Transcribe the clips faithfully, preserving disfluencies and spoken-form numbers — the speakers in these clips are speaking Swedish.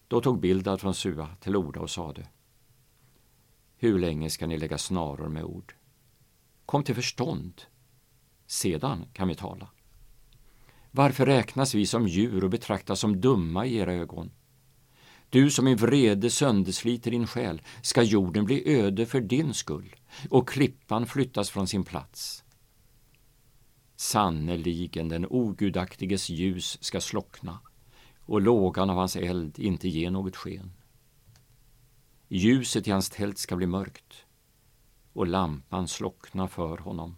Då tog Bildad från Sua till orda och sade: Hur länge ska ni lägga snaror med ord? Kom till förstånd, sedan kan vi tala. Varför räknas vi som djur och betraktas som dumma i era ögon? Du som i vrede söndersliter din själ, ska jorden bli öde för din skull och klippan flyttas från sin plats. Sannerligen, den ogudaktiges ljus ska slockna och lågan av hans eld inte ge något sken. Ljuset i hans tält ska bli mörkt och lampan slockna för honom.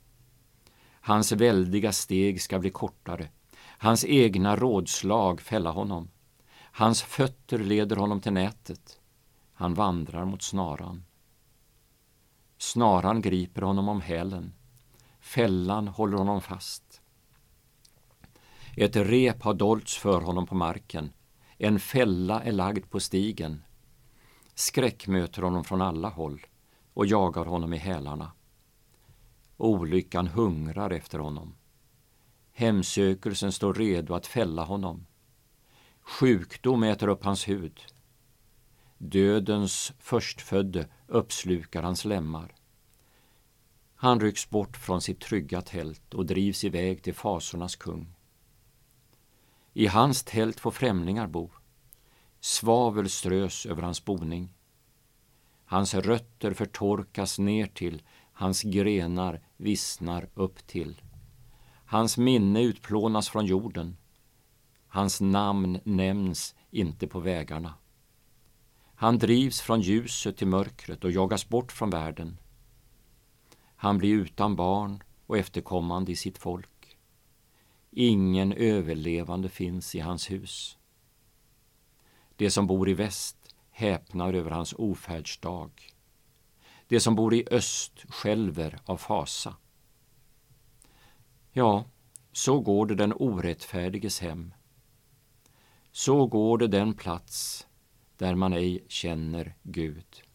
Hans väldiga steg ska bli kortare, hans egna rådslag fälla honom. Hans fötter leder honom till nätet, han vandrar mot snaran. Snaran griper honom om hälen, fällan håller honom fast. Ett rep har dolts för honom på marken, en fälla är lagd på stigen. Skräck möter honom från alla håll och jagar honom i hälarna. Olyckan hungrar efter honom. Hemsökelsen står redo att fälla honom. Sjukdom äter upp hans hud. Dödens förstfödde uppslukar hans lemmar. Han rycks bort från sitt trygga tält och drivs iväg till fasornas kung. I hans tält får främlingar bo. Svavel strös över hans boning. Hans rötter förtorkas ner till, hans grenar vissnar upp till. Hans minne utplånas från jorden. Hans namn nämns inte på vägarna. Han drivs från ljuset till mörkret och jagas bort från världen. Han blir utan barn och efterkommande i sitt folk. Ingen överlevande finns i hans hus. De som bor i väst häpnar över hans ofärdsdag. De som bor i öst skälver av fasa. Ja, så går det den orättfärdiges hem. Så går det den plats där man ej känner Gud.